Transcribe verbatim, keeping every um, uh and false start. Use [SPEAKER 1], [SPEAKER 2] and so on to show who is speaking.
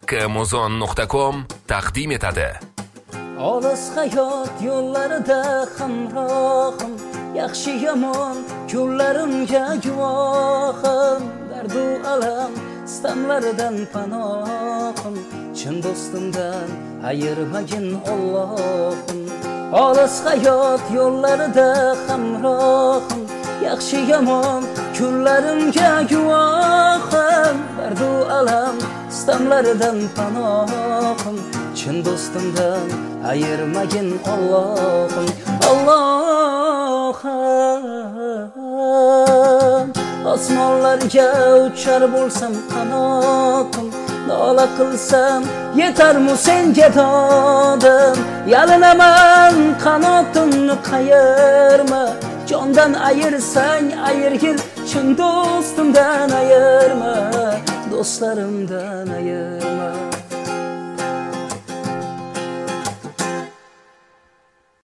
[SPEAKER 1] kmuzon nuqta com taqdim etadi.
[SPEAKER 2] Olis hayot yo'llarida hamrohim, yaxshi yomon kunlarimga guvohim, dardu alam sitamlaridan panohim, chin do'stimdan ayirmagin Allohim. Olis hayot yo'llarida hamrohim, yaxshi yomon kunlarimga guvohim, dardu alam sitamlaridan panohim, chin do'stimdan ayirmagin Allohim. Allohim, osmonlarga uchar bo'lsam qanotim, nola qilsam yetarmi senga dodim, yalinaman qanotimni qayirma, jondan ayirsang ayirgil, chin do'stimdan ayirma, do'stlarimdan ayirma.